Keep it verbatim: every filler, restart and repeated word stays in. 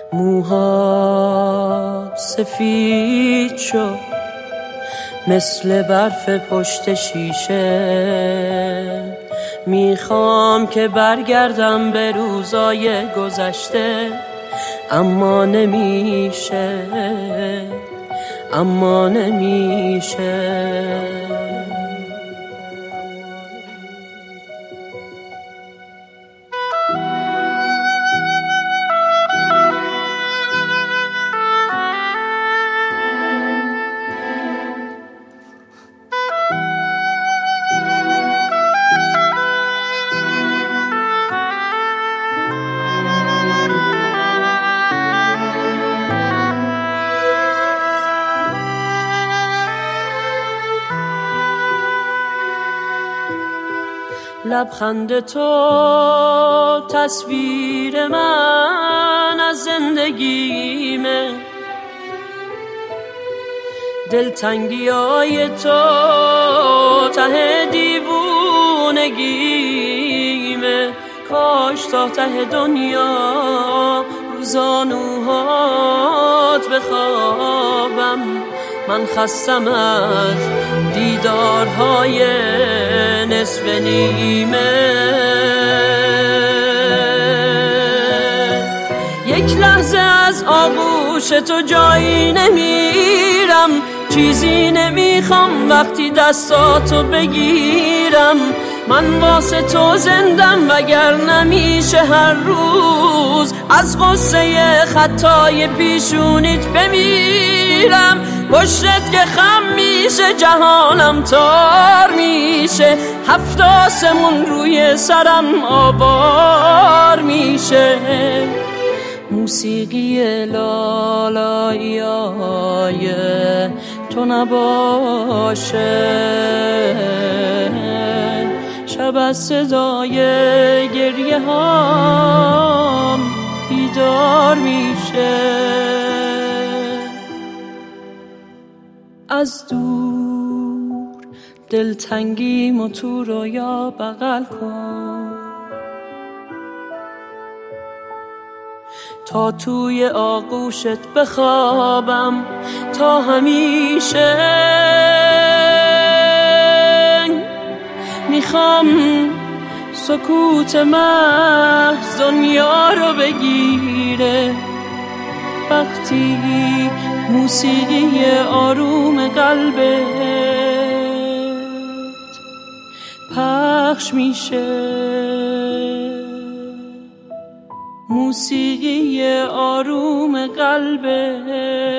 موهات سفید شد مثل برف پشت شیشه، میخوام که برگردم به روزای گذشته، اما نمیشه اما نمیشه. لبخند تو تصویر من از زندگیمه، دلتنگیای تو ته دیوونگیمه. کاش تا ته دنیا روزانوهات بخوابم، من خستم از دیدارهای نصف نیمه. یک لحظه از آغوش تو جایی نمیرم، چیزی نمیخوام وقتی دستاتو بگیرم. من واسه تو زندم وگر نمیشه هر روز از غصه خطای پیشونیت بمیرم. پشتت که خم میشه جهانم تار میشه، هفت آسمون روی سرم آوار میشه. موسیقی لالاییای تو نباشه، شب از صدای گریه هام بیدار میشه. از دور دلتنگیمو تو رویا بغل کن، تا توی آغوشت بخوابم تا همیشه. میخوام سکوت محض دنیا رو بگیره، وقتی موسیقی آروم قلبت پخش میشه. موسیقی آروم قلبت